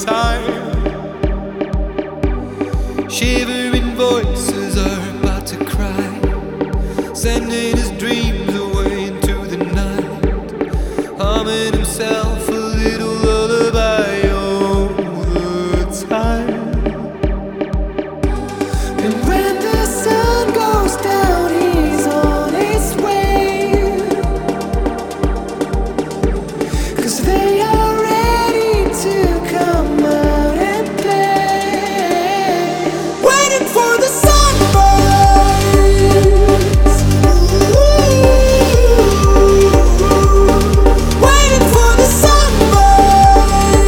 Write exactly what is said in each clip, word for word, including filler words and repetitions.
time. Shivering voices are about to cry, sending his dreams away into the night, humming himself a little lullaby all the time. And when the sun goes down, he's on his way, 'cause they are ready to come out and play, waiting for the sunrise, waiting for the sunrise,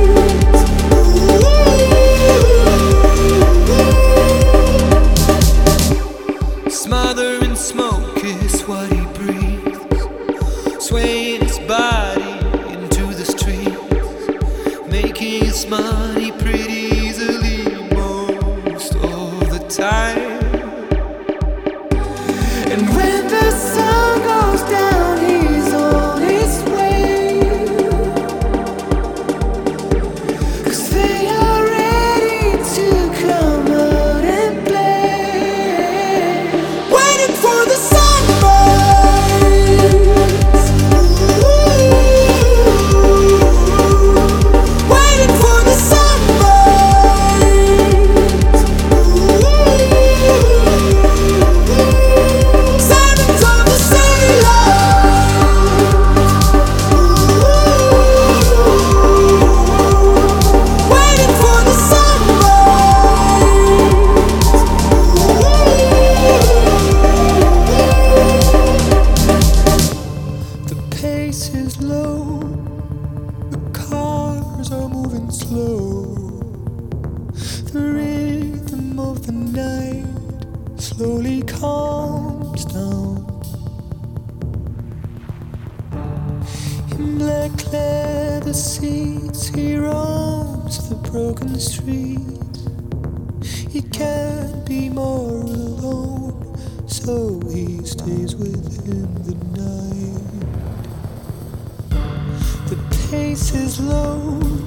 smothering smoke is what he breathes, swaying his body into the streets, making his money pretty easily most of the time. And when the sun goes down, he's on his way, 'cause they are ready to come out and play, waiting for the sunrise, waiting for the sunrise, sirens of the sailor, waiting for the sunrise. The pace is low, the cars are moving slow, the rhythm of the night slowly calms down. In black leather seats, he roams the broken streets. He can't be more alone, so he stays within the night. The pace is low,